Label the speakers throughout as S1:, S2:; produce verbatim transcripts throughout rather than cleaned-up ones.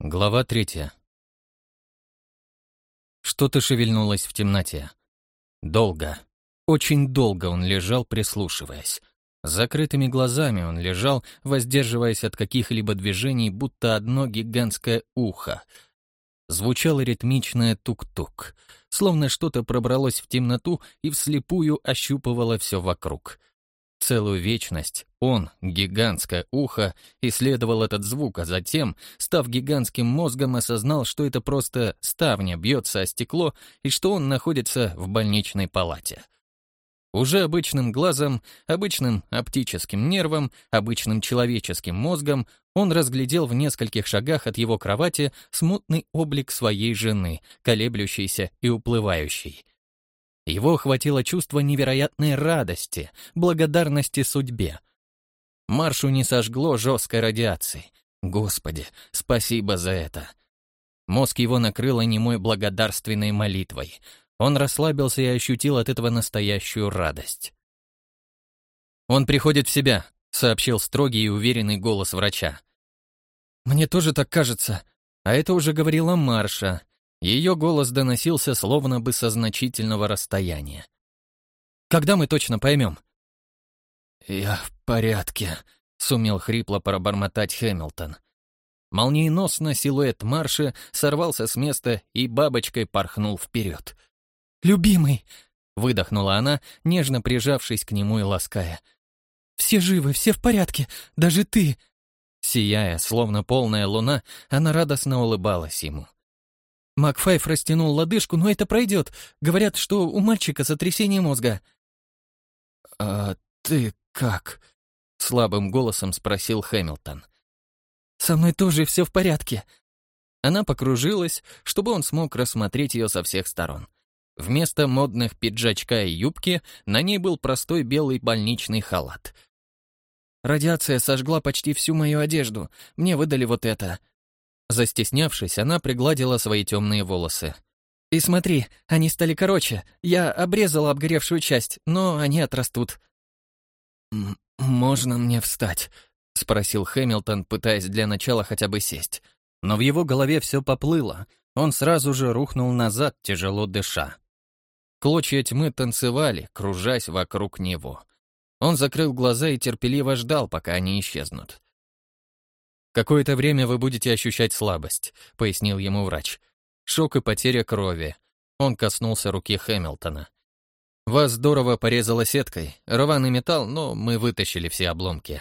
S1: Глава третья. Что-то шевельнулось в темноте. Долго, очень долго он лежал, прислушиваясь. С закрытыми глазами он лежал, воздерживаясь от каких-либо движений, будто одно гигантское ухо. Звучало ритмичное тук-тук, словно что-то пробралось в темноту и вслепую ощупывало все вокруг. Целую вечность он, гигантское ухо, исследовал этот звук, а затем, став гигантским мозгом, осознал, что это просто ставня бьется о стекло и что он находится в больничной палате. Уже обычным глазом, обычным оптическим нервом, обычным человеческим мозгом он разглядел в нескольких шагах от его кровати смутный облик своей жены, колеблющейся и уплывающей. Его охватило чувство невероятной радости, благодарности судьбе. Маршу не сожгло жесткой радиацией. Господи, спасибо за это. Мозг его накрыло немой благодарственной молитвой. Он расслабился и ощутил от этого настоящую радость. «Он приходит в себя», — сообщил строгий и уверенный голос врача. «Мне тоже так кажется», а это уже говорила Марша. Ее голос доносился словно бы со значительного расстояния. «Когда мы точно поймем?» «Я в порядке», — сумел хрипло пробормотать Хэмилтон. Молниеносно силуэт Марши сорвался с места и бабочкой порхнул вперед. «Любимый!» — выдохнула она, нежно прижавшись к нему и лаская. «Все живы, все в порядке, даже ты!» Сияя, словно полная луна, она радостно улыбалась ему. Макфайф растянул лодыжку, но это пройдет. Говорят, что у мальчика сотрясение мозга. «А ты как?» — слабым голосом спросил Хэмилтон. «Со мной тоже все в порядке». Она покружилась, чтобы он смог рассмотреть ее со всех сторон. Вместо модных пиджачка и юбки на ней был простой белый больничный халат. «Радиация сожгла почти всю мою одежду. Мне выдали вот это». Застеснявшись, она пригладила свои темные волосы. «И смотри, они стали короче. Я обрезала обгоревшую часть, но они отрастут». «Можно мне встать?» — спросил Хэмилтон, пытаясь для начала хотя бы сесть. Но в его голове все поплыло. Он сразу же рухнул назад, тяжело дыша. Клочья тьмы танцевали, кружась вокруг него. Он закрыл глаза и терпеливо ждал, пока они исчезнут. «Какое-то время вы будете ощущать слабость», — пояснил ему врач. «Шок и потеря крови». Он коснулся руки Хэмилтона. «Вас здорово порезало сеткой. Рваный металл, но мы вытащили все обломки».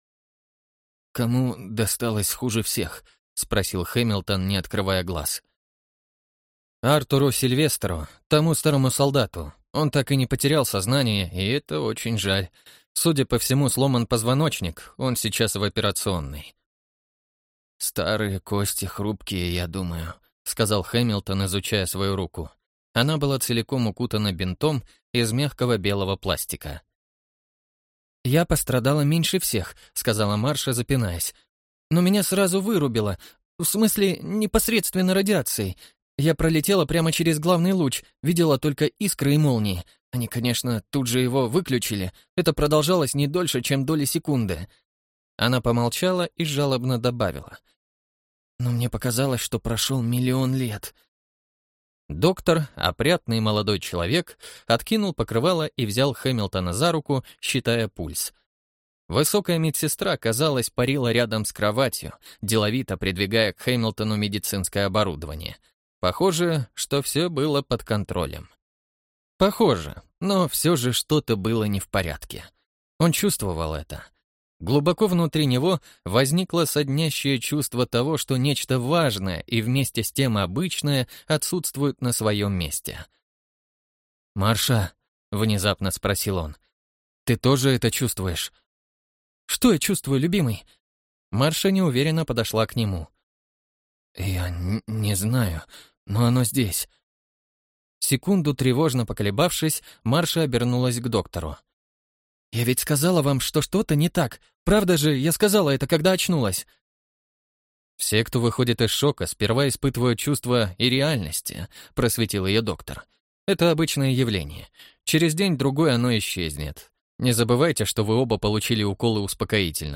S1: «Кому досталось хуже всех?» — спросил Хэмилтон, не открывая глаз. «Артуру Сильвестеру, тому старому солдату. Он так и не потерял сознание, и это очень жаль. Судя по всему, сломан позвоночник, он сейчас в операционной». «Старые кости хрупкие, я думаю», — сказал Хэмилтон, изучая свою руку. Она была целиком укутана бинтом из мягкого белого пластика. «Я пострадала меньше всех», — сказала Марша, запинаясь. «Но меня сразу вырубило. В смысле, непосредственно радиацией. Я пролетела прямо через главный луч, видела только искры и молнии. Они, конечно, тут же его выключили. Это продолжалось не дольше, чем доли секунды». Она помолчала и жалобно добавила. «Но мне показалось, что прошел миллион лет». Доктор, опрятный молодой человек, откинул покрывало и взял Хэмилтона за руку, считая пульс. Высокая медсестра, казалось, парила рядом с кроватью, деловито придвигая к Хэмилтону медицинское оборудование. Похоже, что все было под контролем. Похоже, но все же что-то было не в порядке. Он чувствовал это. Глубоко внутри него возникло соднящее чувство того, что нечто важное и вместе с тем обычное отсутствует на своем месте. «Марша», — внезапно спросил он, — «ты тоже это чувствуешь?» «Что я чувствую, любимый?» Марша неуверенно подошла к нему. «Я не знаю, но оно здесь». Секунду тревожно поколебавшись, Марша обернулась к доктору. «Я ведь сказала вам, что что-то не так. Правда же, я сказала это, когда очнулась». «Все, кто выходит из шока, сперва испытывают чувство и реальности», — просветил ее доктор. «Это обычное явление. Через день-другой оно исчезнет. Не забывайте, что вы оба получили уколы успокоительного.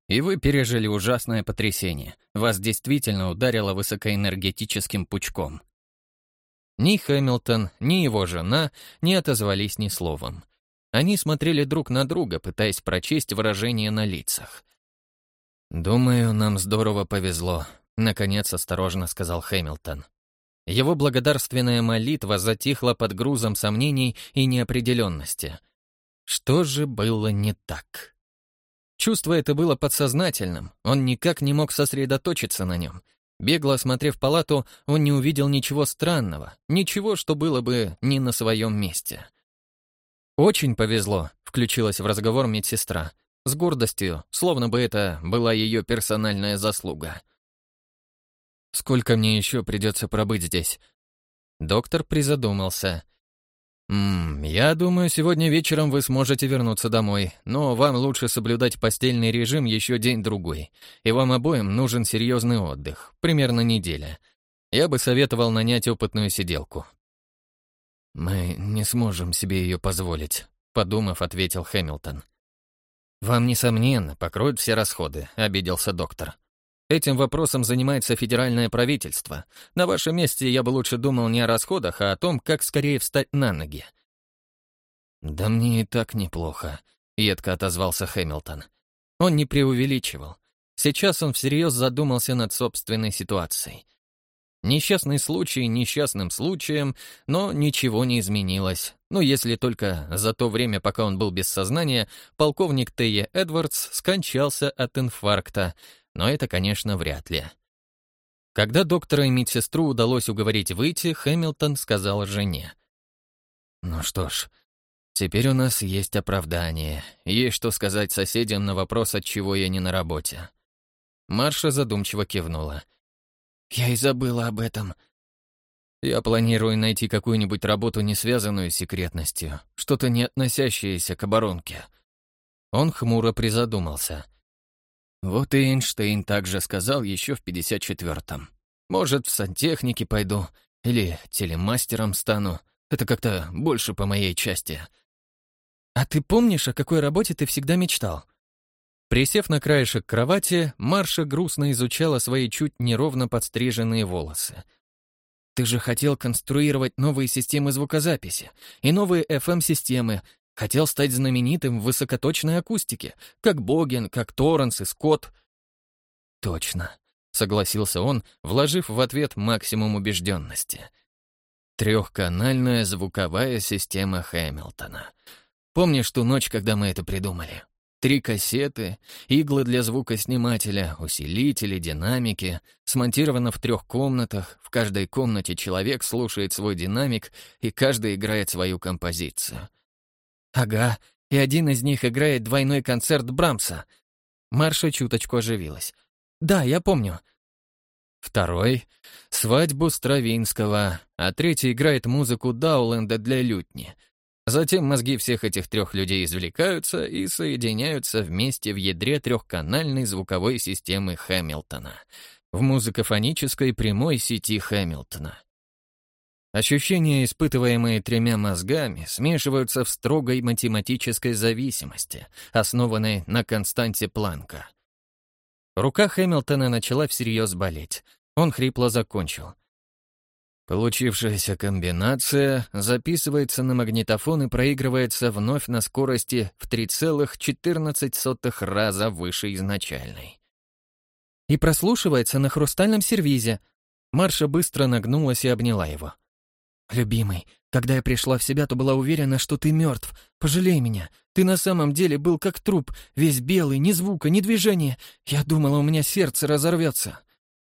S1: и вы пережили ужасное потрясение. Вас действительно ударило высокоэнергетическим пучком. Ни Хэмилтон, ни его жена не отозвались ни словом. Они смотрели друг на друга, пытаясь прочесть выражения на лицах. «Думаю, нам здорово повезло», — наконец осторожно сказал Хэмилтон. Его благодарственная молитва затихла под грузом сомнений и неопределенности. Что же было не так? Чувство это было подсознательным, он никак не мог сосредоточиться на нем. Бегло осмотрев палату, он не увидел ничего странного, ничего, что было бы не на своем месте. «Очень повезло», — включилась в разговор медсестра, с гордостью, словно бы это была ее персональная заслуга. «Сколько мне еще придется пробыть здесь?» Доктор призадумался. «Ммм, я думаю, сегодня вечером вы сможете вернуться домой, но вам лучше соблюдать постельный режим еще день-другой, и вам обоим нужен серьезный отдых, примерно неделя. Я бы советовал нанять опытную сиделку». «Мы не сможем себе ее позволить», — подумав, ответил Хэмилтон. «Вам, несомненно, покроют все расходы», — обиделся доктор. «Этим вопросом занимается федеральное правительство. На вашем месте я бы лучше думал не о расходах, а о том, как скорее встать на ноги». «Да мне и так неплохо», — едко отозвался Хэмилтон. Он не преувеличивал. Сейчас он всерьез задумался над собственной ситуацией. Несчастный случай несчастным случаем, но ничего не изменилось. Ну, если только за то время, пока он был без сознания, полковник Тея Эдвардс скончался от инфаркта, но это, конечно, вряд ли. Когда доктора и медсестру удалось уговорить выйти, Хэмилтон сказал жене. «Ну что ж, теперь у нас есть оправдание, есть что сказать соседям на вопрос, отчего я не на работе». Марша задумчиво кивнула. «Я и забыла об этом. Я планирую найти какую-нибудь работу, не связанную с секретностью, что-то не относящееся к оборонке». Он хмуро призадумался. Вот и Эйнштейн также сказал еще в пятьдесят четвёртом. Может, в сантехнике пойду или телемастером стану. Это как-то больше по моей части. «А ты помнишь, о какой работе ты всегда мечтал?» Присев на краешек кровати, Марша грустно изучала свои чуть неровно подстриженные волосы. «Ты же хотел конструировать новые системы звукозаписи и новые эф эм-системы, хотел стать знаменитым в высокоточной акустике, как Боген, как Торренс и Скотт». «Точно», — согласился он, вложив в ответ максимум убежденности. «Трехканальная звуковая система Хэмилтона. Помнишь ту ночь, когда мы это придумали? Три кассеты, иглы для звукоснимателя, усилители, динамики, смонтировано в трех комнатах, в каждой комнате человек слушает свой динамик, и каждый играет свою композицию». «Ага, и один из них играет двойной концерт Брамса». Марша чуточку оживилась. «Да, я помню». Второй — свадьбу Стравинского, а третий играет музыку Дауленда для лютни. Затем мозги всех этих трех людей извлекаются и соединяются вместе в ядре трехканальной звуковой системы Хэмилтона, в музыкофонической прямой сети Хэмилтона. Ощущения, испытываемые тремя мозгами, смешиваются в строгой математической зависимости, основанной на константе Планка. Рука Хэмилтона начала всерьез болеть. Он хрипло закончил. Получившаяся комбинация записывается на магнитофон и проигрывается вновь на скорости в три целых четырнадцать сотых раза выше изначальной. И прослушивается на хрустальном сервизе. Марша быстро нагнулась и обняла его. «Любимый, когда я пришла в себя, то была уверена, что ты мертв. Пожалей меня. Ты на самом деле был как труп, весь белый, ни звука, ни движения. Я думала, у меня сердце разорвется».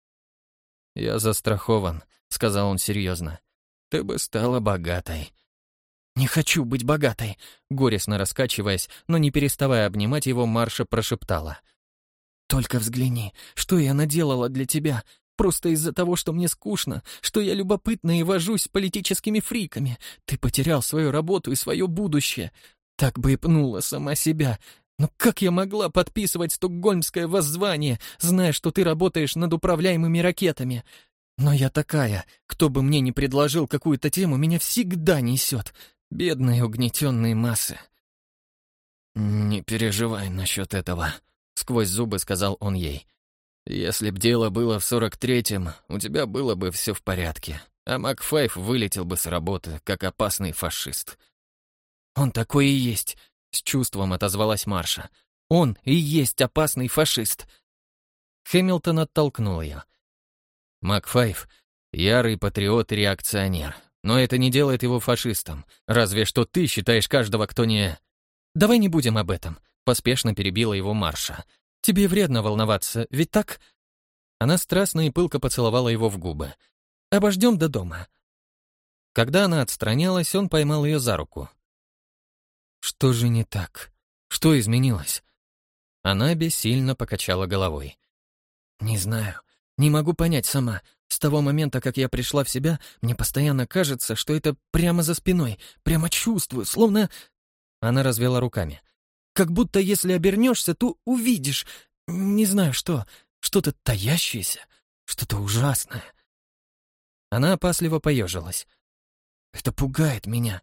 S1: «Я застрахован», — сказал он серьезно. «Ты бы стала богатой». «Не хочу быть богатой», — горестно раскачиваясь, но не переставая обнимать его, Марша прошептала. «Только взгляни, что я наделала для тебя. Просто из-за того, что мне скучно, что я любопытна и вожусь с политическими фриками. Ты потерял свою работу и свое будущее. Так бы и пнула сама себя. Но как я могла подписывать стокгольмское воззвание, зная, что ты работаешь над управляемыми ракетами? Но я такая, кто бы мне ни предложил какую-то тему, меня всегда несет. Бедные угнетенные массы». «Не переживай насчет этого», — сквозь зубы сказал он ей. «Если б дело было в сорок третьем, у тебя было бы все в порядке, а Макфайв вылетел бы с работы, как опасный фашист». «Он такой и есть», — с чувством отозвалась Марша. «Он и есть опасный фашист». Хэмилтон оттолкнул ее. «Макфайв — ярый патриот и реакционер, но это не делает его фашистом, разве что ты считаешь каждого, кто не...» «Давай не будем об этом», — поспешно перебила его Марша. «Тебе вредно волноваться, ведь так?» Она страстно и пылко поцеловала его в губы. «Обождем до дома». Когда она отстранялась, он поймал ее за руку. «Что же не так? Что изменилось?» Она бессильно покачала головой. «Не знаю. Не могу понять сама. С того момента, как я пришла в себя, мне постоянно кажется, что это прямо за спиной. Прямо чувствую, словно...» Она развела руками. «Как будто если обернешься, то увидишь. Не знаю что. Что-то таящееся. Что-то ужасное». Она опасливо поежилась. «Это пугает меня».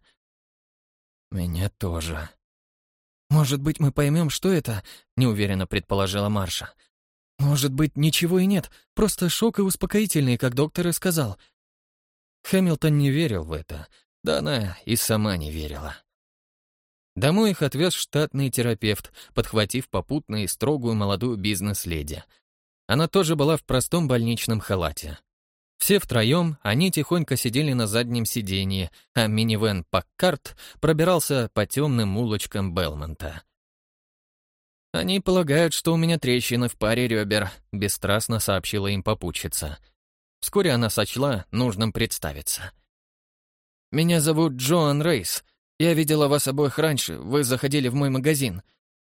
S1: «Меня тоже». «Может быть, мы поймем, что это?» — неуверенно предположила Марша. «Может быть, ничего и нет, просто шок и успокоительный, как доктор и сказал». Хэмилтон не верил в это, да она и сама не верила. Домой их отвез штатный терапевт, подхватив попутно и строгую молодую бизнес-леди. Она тоже была в простом больничном халате. Все втроем они тихонько сидели на заднем сиденье, а минивэн «Паккарт» пробирался по темным улочкам Белмонта. «Они полагают, что у меня трещины в паре ребер», — бесстрастно сообщила им попутчица. Вскоре она сочла нужным представиться. «Меня зовут Джоан Рейс. Я видела вас обоих раньше, вы заходили в мой магазин».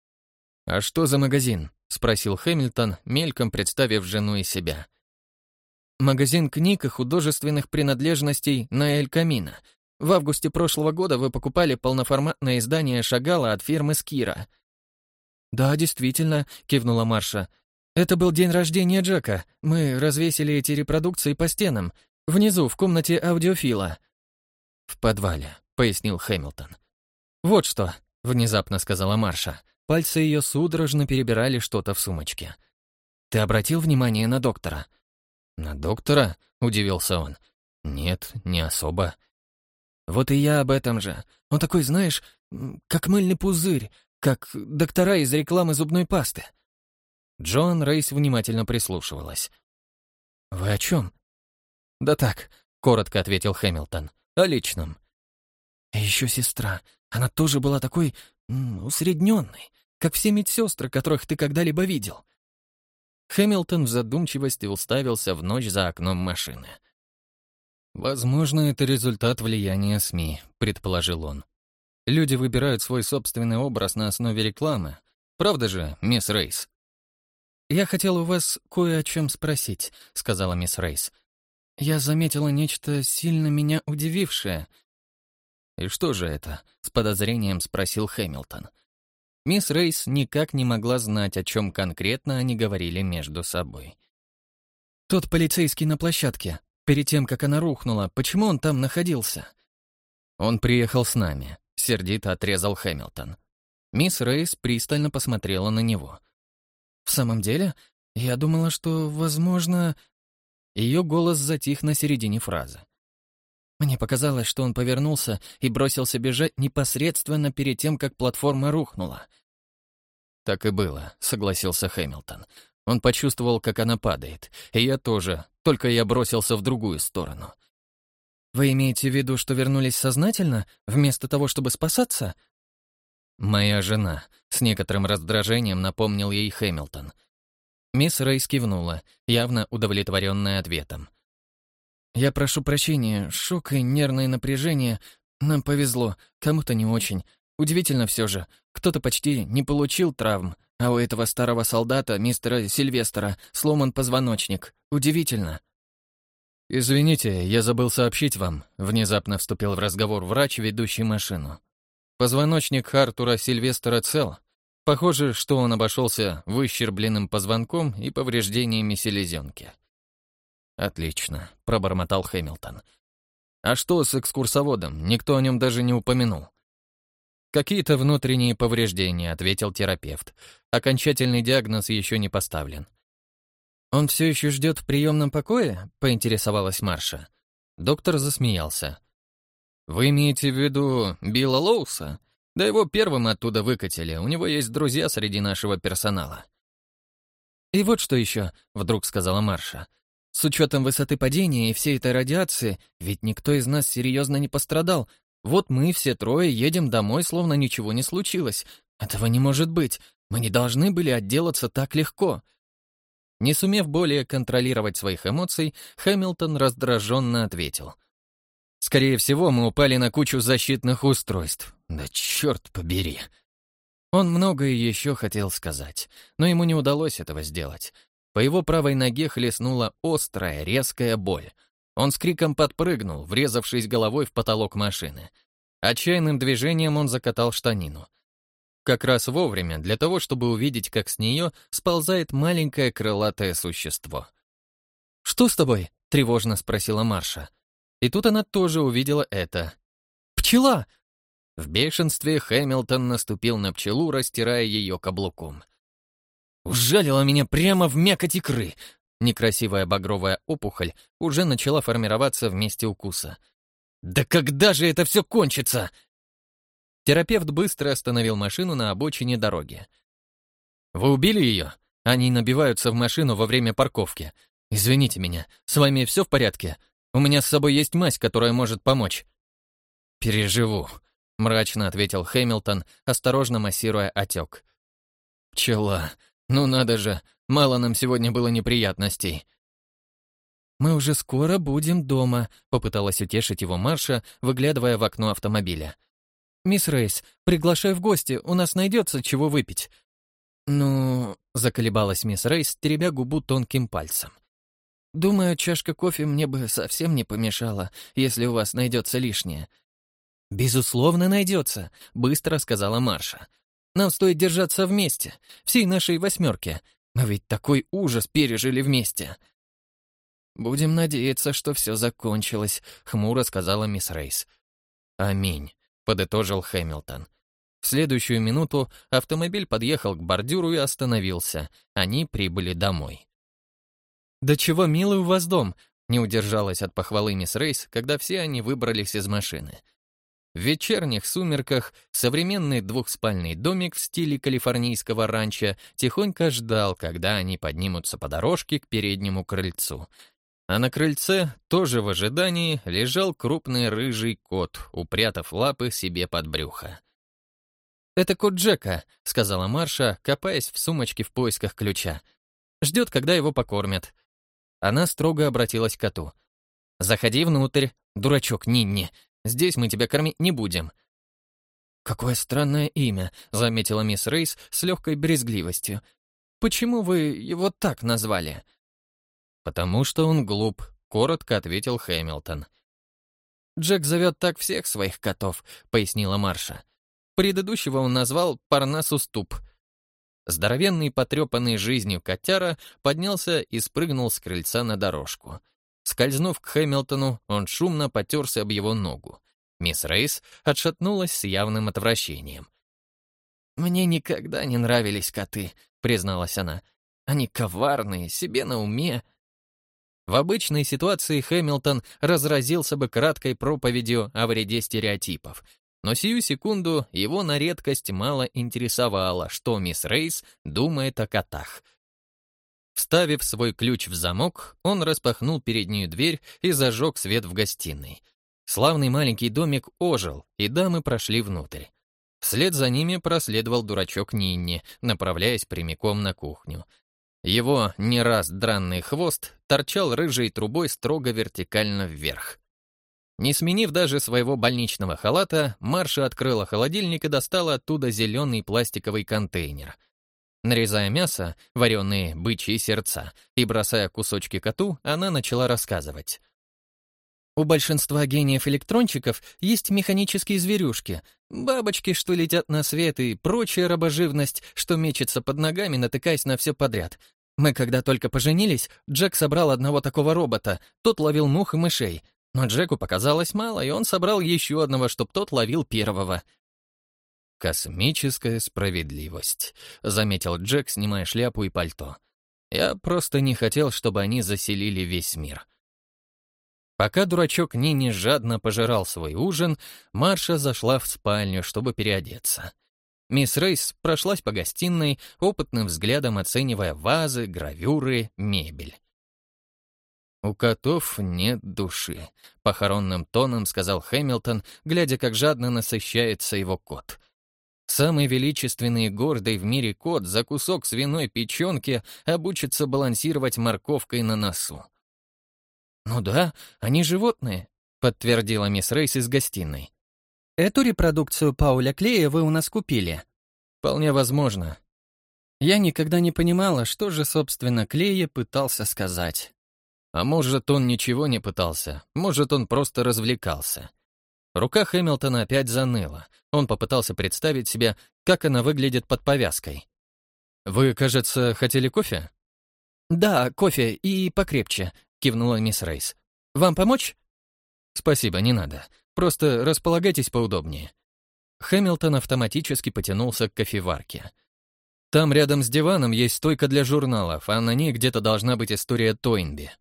S1: «А что за магазин?» — спросил Хэмилтон, мельком представив жену и себя. «Магазин книг и художественных принадлежностей на Эль Камино. В августе прошлого года вы покупали полноформатное издание Шагала от фирмы Скира». «Да, действительно», — кивнула Марша. «Это был день рождения Джека. Мы развесили эти репродукции по стенам. Внизу, в комнате аудиофила». «В подвале», — пояснил Хэмилтон. «Вот что», — внезапно сказала Марша. Пальцы ее судорожно перебирали что-то в сумочке. «Ты обратил внимание на доктора?» «На доктора?» — удивился он. «Нет, не особо». «Вот и я об этом же. Он такой, знаешь, как мыльный пузырь, как доктора из рекламы зубной пасты». Джоан Рейс внимательно прислушивалась. «Вы о чем?» «Да так», — коротко ответил Хэмилтон. «О личном». «И еще сестра. Она тоже была такой м, усредненной, как все медсестры, которых ты когда-либо видел». Хэмилтон в задумчивости уставился в ночь за окном машины. «Возможно, это результат влияния СМИ», — предположил он. «Люди выбирают свой собственный образ на основе рекламы. Правда же, мисс Рейс?» «Я хотел у вас кое о чем спросить», — сказала мисс Рейс. «Я заметила нечто сильно меня удивившее». «И что же это?» — с подозрением спросил Хэмилтон. Мисс Рейс никак не могла знать, о чем конкретно они говорили между собой. «Тот полицейский на площадке, перед тем, как она рухнула, почему он там находился?» «Он приехал с нами», — сердито отрезал Хэмилтон. Мисс Рейс пристально посмотрела на него. «В самом деле? Я думала, что, возможно...» Ее голос затих на середине фразы. «Мне показалось, что он повернулся и бросился бежать непосредственно перед тем, как платформа рухнула». «Так и было», — согласился Хэмилтон. Он почувствовал, как она падает. И я тоже, только я бросился в другую сторону. «Вы имеете в виду, что вернулись сознательно, вместо того, чтобы спасаться?» «Моя жена», — с некоторым раздражением напомнил ей Хэмилтон. Мисс Рейс кивнула, явно удовлетворенная ответом. «Я прошу прощения, шок и нервное напряжение. Нам повезло, кому-то не очень. Удивительно все же, кто-то почти не получил травм, а у этого старого солдата, мистера Сильвестра, сломан позвоночник. Удивительно». «Извините, я забыл сообщить вам», — внезапно вступил в разговор врач, ведущий машину. «Позвоночник Артура Сильвестра цел. Похоже, что он обошелся выщербленным позвонком и повреждениями селезенки». «Отлично», — пробормотал Хэмилтон. «А что с экскурсоводом? Никто о нем даже не упомянул». «Какие-то внутренние повреждения», — ответил терапевт. «Окончательный диагноз еще не поставлен». «Он все еще ждет в приемном покое?» — поинтересовалась Марша. Доктор засмеялся. «Вы имеете в виду Билла Лоуса? Да его первым оттуда выкатили, у него есть друзья среди нашего персонала». «И вот что еще», — вдруг сказала Марша. «С учетом высоты падения и всей этой радиации, ведь никто из нас серьезно не пострадал. Вот мы все трое едем домой, словно ничего не случилось. Этого не может быть. Мы не должны были отделаться так легко». Не сумев более контролировать своих эмоций, Хэмилтон раздраженно ответил. «Скорее всего, мы упали на кучу защитных устройств. Да черт побери!» Он многое еще хотел сказать, но ему не удалось этого сделать. По его правой ноге хлестнула острая, резкая боль. Он с криком подпрыгнул, врезавшись головой в потолок машины. Отчаянным движением он закатал штанину. Как раз вовремя, для того, чтобы увидеть, как с нее сползает маленькое крылатое существо. «Что с тобой?» — тревожно спросила Марша. И тут она тоже увидела это. «Пчела!» В бешенстве Хэмилтон наступил на пчелу, растирая ее каблуком. «Ужалила меня прямо в мякоть икры!» Некрасивая багровая опухоль уже начала формироваться в месте укуса. «Да когда же это все кончится?» Терапевт быстро остановил машину на обочине дороги. «Вы убили ее? Они набиваются в машину во время парковки. Извините меня, с вами все в порядке? У меня с собой есть мазь, которая может помочь». «Переживу», — мрачно ответил Хэмилтон, осторожно массируя отек. «Пчела, ну надо же, мало нам сегодня было неприятностей». «Мы уже скоро будем дома», — попыталась утешить его Марша, выглядывая в окно автомобиля. «Мисс Рейс, приглашаю в гости, у нас найдется чего выпить». «Ну...» — заколебалась мисс Рейс, теребя губу тонким пальцем. «Думаю, чашка кофе мне бы совсем не помешала, если у вас найдется лишнее». «Безусловно, найдется», — быстро сказала Марша. «Нам стоит держаться вместе, всей нашей восьмерке. Мы ведь такой ужас пережили вместе». «Будем надеяться, что все закончилось», — хмуро сказала мисс Рейс. «Аминь», — подытожил Хэмилтон. В следующую минуту автомобиль подъехал к бордюру и остановился. Они прибыли домой. «Да чего милый у вас дом!» — не удержалась от похвалы мисс Рейс, когда все они выбрались из машины. В вечерних сумерках современный двухспальный домик в стиле калифорнийского ранчо тихонько ждал, когда они поднимутся по дорожке к переднему крыльцу. А на крыльце, тоже в ожидании, лежал крупный рыжий кот, упрятав лапы себе под брюхо. «Это кот Джека», — сказала Марша, копаясь в сумочке в поисках ключа. «Ждет, когда его покормят». Она строго обратилась к коту. «Заходи внутрь, дурачок Нинни. Здесь мы тебя кормить не будем». «Какое странное имя», — заметила мисс Рейс с легкой брезгливостью. «Почему вы его так назвали?» «Потому что он глуп», — коротко ответил Хэмилтон. «Джек зовет так всех своих котов», — пояснила Марша. «Предыдущего он назвал Парнасус Туп». Здоровенный, потрепанный жизнью котяра поднялся и спрыгнул с крыльца на дорожку. Скользнув к Хэмилтону, он шумно потерся об его ногу. Мисс Рейс отшатнулась с явным отвращением. «Мне никогда не нравились коты», — призналась она. «Они коварные, себе на уме». В обычной ситуации Хэмилтон разразился бы краткой проповедью о вреде стереотипов, но сию секунду его на редкость мало интересовало, что мисс Рейс думает о котах. Вставив свой ключ в замок, он распахнул переднюю дверь и зажег свет в гостиной. Славный маленький домик ожил, и дамы прошли внутрь. Вслед за ними проследовал дурачок Нинни, направляясь прямиком на кухню. Его не раз дранный хвост торчал рыжей трубой строго вертикально вверх. Не сменив даже своего больничного халата, Марша открыла холодильник и достала оттуда зеленый пластиковый контейнер. Нарезая мясо, вареные бычьи сердца, и бросая кусочки коту, она начала рассказывать. У большинства гениев-электрончиков есть механические зверюшки, бабочки, что летят на свет, и прочая рабоживность, что мечется под ногами, натыкаясь на все подряд. Мы, когда только поженились, Джек собрал одного такого робота, тот ловил мух и мышей. Но Джеку показалось мало, и он собрал еще одного, чтоб тот ловил первого. «Космическая справедливость», — заметил Джек, снимая шляпу и пальто. «Я просто не хотел, чтобы они заселили весь мир». Пока дурачок Нини жадно пожирал свой ужин, Марша зашла в спальню, чтобы переодеться. Мисс Рейс прошлась по гостиной, опытным взглядом оценивая вазы, гравюры, мебель. «У котов нет души», — похоронным тоном сказал Хэмилтон, глядя, как жадно насыщается его кот. Самый величественный и гордый в мире кот за кусок свиной печенки обучится балансировать морковкой на носу. «Ну да, они животные», — подтвердила мисс Рейс из гостиной. «Эту репродукцию Пауля Клея вы у нас купили?» «Вполне возможно». Я никогда не понимала, что же, собственно, Клея пытался сказать. А может, он ничего не пытался, может, он просто развлекался. Рука Хэмилтона опять заныла. Он попытался представить себе, как она выглядит под повязкой. «Вы, кажется, хотели кофе?» «Да, кофе и покрепче», — кивнула мисс Рейс. «Вам помочь?» «Спасибо, не надо. Просто располагайтесь поудобнее». Хэмилтон автоматически потянулся к кофеварке. «Там рядом с диваном есть стойка для журналов, а на ней где-то должна быть история Тойнби».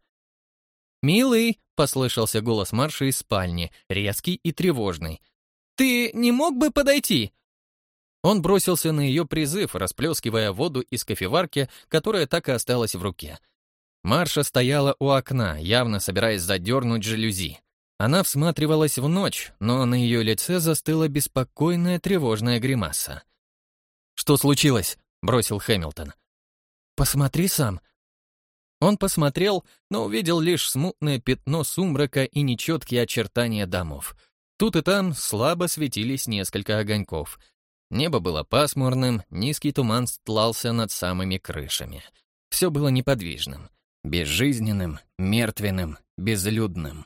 S1: «Милый», — послышался голос Марши из спальни, резкий и тревожный. «Ты не мог бы подойти?» Он бросился на ее призыв, расплескивая воду из кофеварки, которая так и осталась в руке. Марша стояла у окна, явно собираясь задернуть жалюзи. Она всматривалась в ночь, но на ее лице застыла беспокойная тревожная гримаса. «Что случилось?» — бросил Хэмилтон. «Посмотри сам». Он посмотрел, но увидел лишь смутное пятно сумрака и нечеткие очертания домов. Тут и там слабо светились несколько огоньков. Небо было пасмурным, низкий туман стлался над самыми крышами. Все было неподвижным, безжизненным, мертвенным, безлюдным.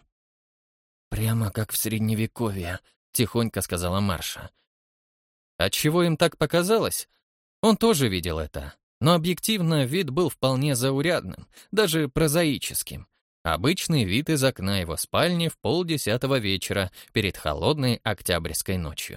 S1: «Прямо как в Средневековье», — тихонько сказала Марша. Отчего им так показалось? Он тоже видел это. Но объективно вид был вполне заурядным, даже прозаическим. Обычный вид из окна его спальни в полдесятого вечера перед холодной октябрьской ночью.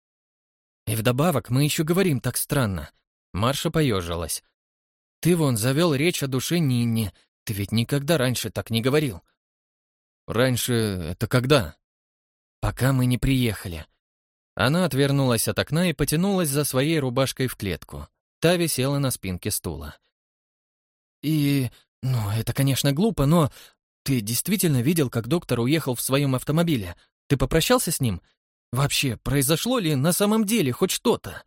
S1: И вдобавок мы еще говорим так странно. Марша поежилась. Ты вон завел речь о душе Нинни. Ты ведь никогда раньше так не говорил. Раньше это когда? Пока мы не приехали. Она отвернулась от окна и потянулась за своей рубашкой в клетку. Та висела на спинке стула. И, ну, это, конечно, глупо, но ты действительно видел, как доктор уехал в своем автомобиле? Ты попрощался с ним? Вообще, произошло ли на самом деле хоть что-то?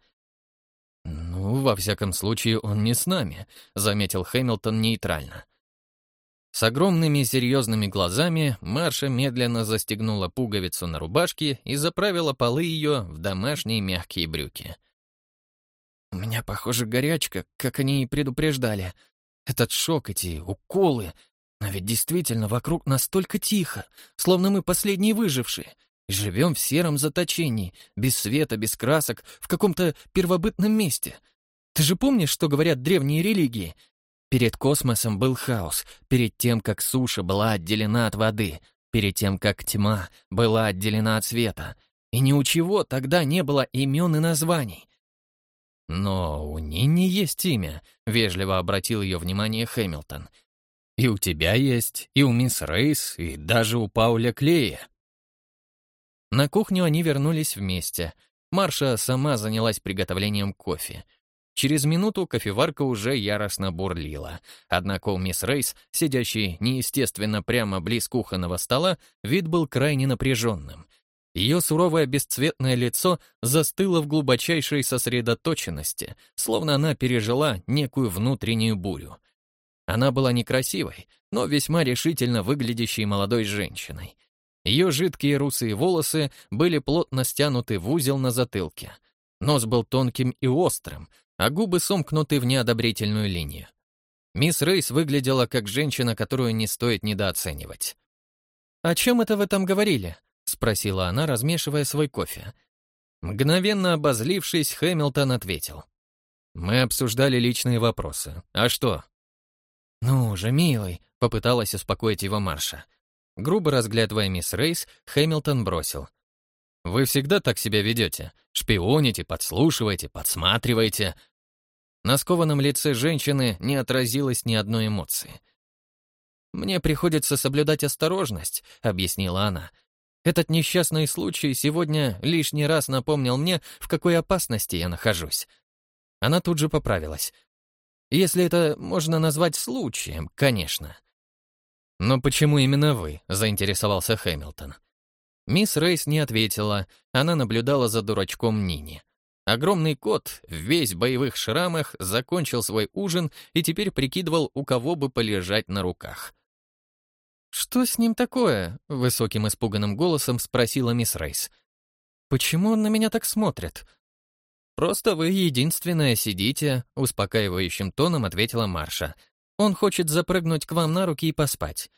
S1: Ну, во всяком случае, он не с нами, заметил Хэмилтон нейтрально. С огромными серьезными глазами Марша медленно застегнула пуговицу на рубашке и заправила полы ее в домашние мягкие брюки. «У меня, похоже, горячка, как они и предупреждали. Этот шок, эти уколы. Но ведь действительно вокруг настолько тихо, словно мы последние выжившие. И живем в сером заточении, без света, без красок, в каком-то первобытном месте. Ты же помнишь, что говорят древние религии? Перед космосом был хаос, перед тем, как суша была отделена от воды, перед тем, как тьма была отделена от света. И ни у чего тогда не было имен и названий. «Но у Нинни есть имя», — вежливо обратил ее внимание Хэмилтон. «И у тебя есть, и у мисс Рейс, и даже у Пауля Клея». На кухню они вернулись вместе. Марша сама занялась приготовлением кофе. Через минуту кофеварка уже яростно бурлила. Однако у мисс Рейс, сидящей неестественно прямо близ кухонного стола, вид был крайне напряженным. Ее суровое бесцветное лицо застыло в глубочайшей сосредоточенности, словно она пережила некую внутреннюю бурю. Она была некрасивой, но весьма решительно выглядящей молодой женщиной. Ее жидкие русые волосы были плотно стянуты в узел на затылке. Нос был тонким и острым, а губы сомкнуты в неодобрительную линию. Мисс Рейс выглядела как женщина, которую не стоит недооценивать. «О чем это вы там говорили?» — спросила она, размешивая свой кофе. Мгновенно обозлившись, Хэмилтон ответил. «Мы обсуждали личные вопросы. А что?» «Ну же, милый», — попыталась успокоить его Марша. Грубо разглядывая мисс Рейс, Хэмилтон бросил. Вы всегда так себя ведете? Шпионите, подслушиваете, подсматриваете?» На скованном лице женщины не отразилось ни одной эмоции. «Мне приходится соблюдать осторожность», — объяснила она. «Этот несчастный случай сегодня лишний раз напомнил мне, в какой опасности я нахожусь». Она тут же поправилась. «Если это можно назвать случаем, конечно». «Но почему именно вы?» — заинтересовался Хэмилтон. Мисс Рейс не ответила, она наблюдала за дурачком Нини. Огромный кот, весь в боевых шрамах, закончил свой ужин и теперь прикидывал, у кого бы полежать на руках. «Что с ним такое?» — высоким испуганным голосом спросила мисс Рейс. «Почему он на меня так смотрит?» «Просто вы единственная сидите», — успокаивающим тоном ответила Марша. «Он хочет запрыгнуть к вам на руки и поспать».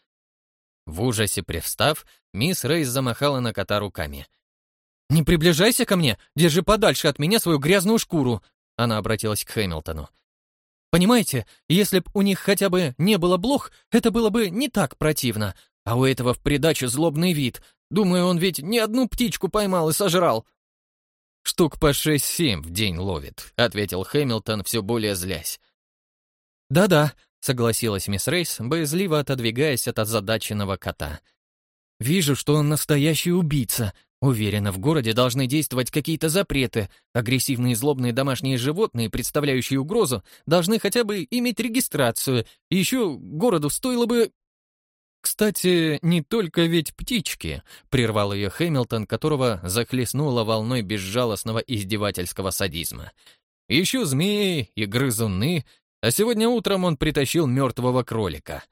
S1: В ужасе привстав, мисс Рейс замахала на кота руками. «Не приближайся ко мне! Держи подальше от меня свою грязную шкуру!» Она обратилась к Хэмилтону. «Понимаете, если б у них хотя бы не было блох, это было бы не так противно. А у этого в придачу злобный вид. Думаю, он ведь не одну птичку поймал и сожрал». «Штук по шесть-семь в день ловит», — ответил Хэмилтон, все более злясь. «Да-да», — согласилась мисс Рейс, боязливо отодвигаясь от озадаченного кота. «Вижу, что он настоящий убийца. Уверена, в городе должны действовать какие-то запреты. Агрессивные и злобные домашние животные, представляющие угрозу, должны хотя бы иметь регистрацию. И еще городу стоило бы...» «Кстати, не только ведь птички», — прервал ее Хэмилтон, которого захлестнуло волной безжалостного издевательского садизма. «Еще змеи и грызуны, а сегодня утром он притащил мертвого кролика».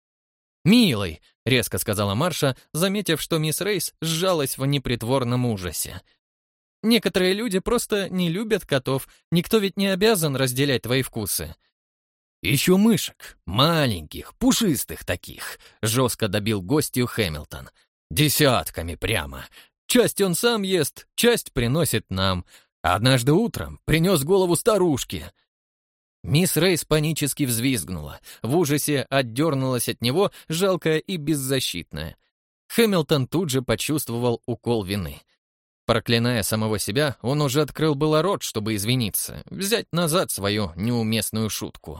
S1: «Милый», — резко сказала Марша, заметив, что мисс Рейс сжалась в непритворном ужасе. «Некоторые люди просто не любят котов, никто ведь не обязан разделять твои вкусы». «Еще мышек, маленьких, пушистых таких», — жестко добил гостью Хэмилтон. «Десятками прямо. Часть он сам ест, часть приносит нам. Однажды утром принес голову старушке». Мисс Рейс панически взвизгнула, в ужасе отдернулась от него, жалкая и беззащитная. Хэмилтон тут же почувствовал укол вины. Проклиная самого себя, он уже открыл было рот, чтобы извиниться, взять назад свою неуместную шутку.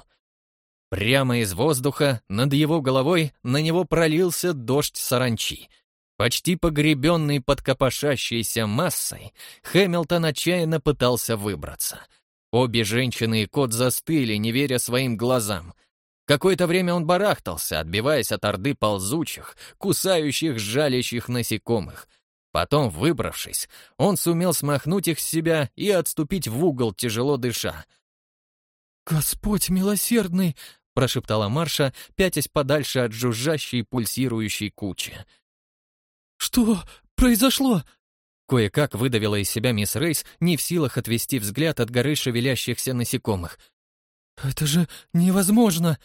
S1: Прямо из воздуха над его головой на него пролился дождь саранчи. Почти погребенный под копошащейся массой, Хэмилтон отчаянно пытался выбраться. Обе женщины и кот застыли, не веря своим глазам. Какое-то время он барахтался, отбиваясь от орды ползучих, кусающих, жалящих насекомых. Потом, выбравшись, он сумел смахнуть их с себя и отступить в угол, тяжело дыша. «Господь милосердный!» — прошептала Марша, пятясь подальше от жужжащей, пульсирующей кучи. «Что произошло?» Кое-как выдавила из себя мисс Рейс, не в силах отвести взгляд от горы шевелящихся насекомых. «Это же невозможно!»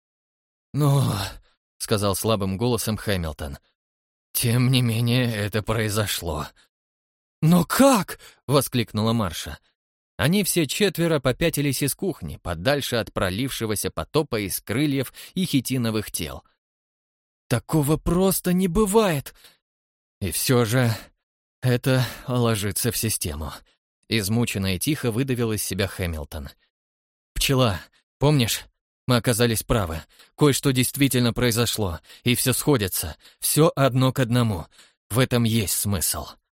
S1: «Но...» — сказал слабым голосом Хэмилтон. «Тем не менее, это произошло». «Но как?» — воскликнула Марша. Они все четверо попятились из кухни, подальше от пролившегося потопа из крыльев и хитиновых тел. «Такого просто не бывает!» «И все же это ложится в систему», — измученно и тихо выдавил из себя Хэмилтон. «Пчела, помнишь? Мы оказались правы. Кое-что действительно произошло, и все сходится. Все одно к одному. В этом есть смысл».